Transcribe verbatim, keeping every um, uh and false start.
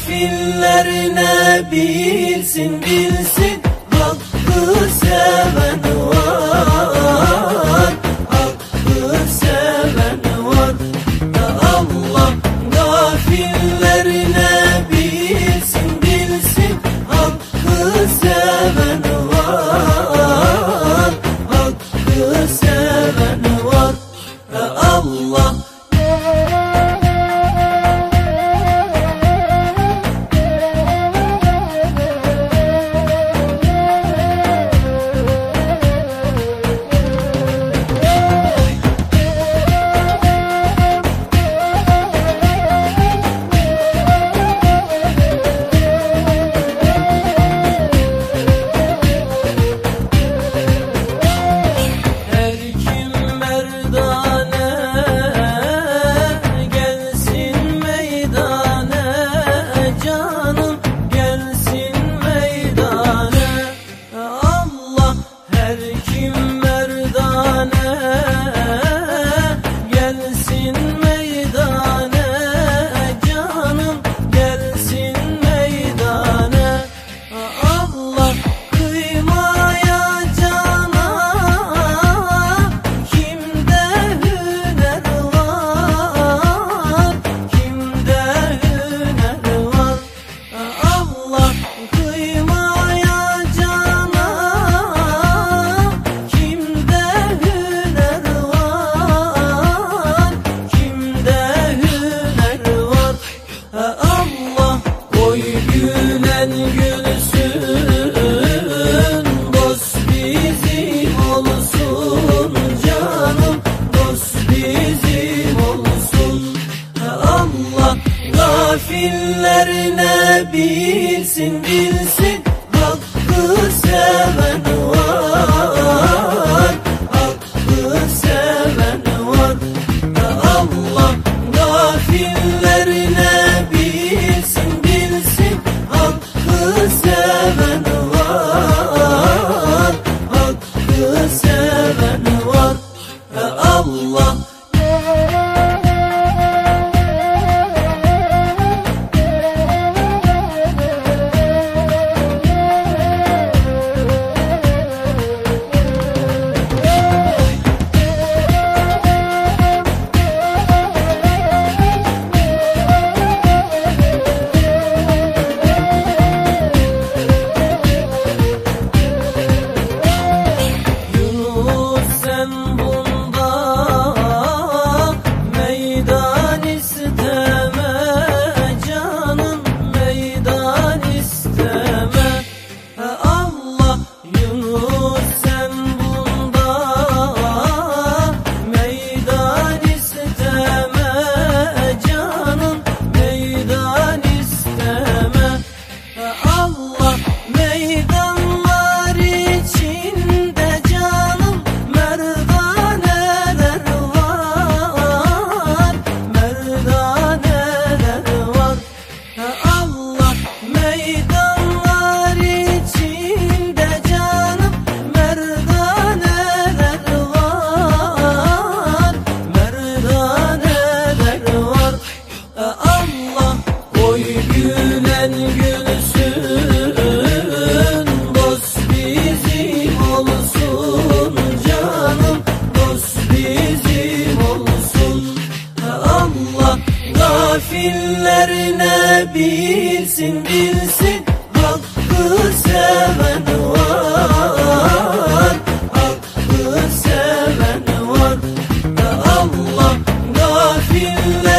Gafillerine bilsin bilsin, hakkı seven var, hakkı seven var. Ya Allah, gafillerine bilsin bilsin, hakkı seven var, hakkı seven var. Ya Allah, gülen gülsün, dost bizim olsun canım, dost bizim olsun. Allah, gafillerine bilsin bilsin, hakkı seven var, hakkı seven var. Allah, gafillerine bilsin bilsin, hakkı seven var, hakkı seven var. Ya Allah, gülen gülsün, dost bizim olsun canım, dost bizim olsun. Allah, gafillerine bilsin bilsin, hakkı seven var, hakkı seven var. Allah, gafiller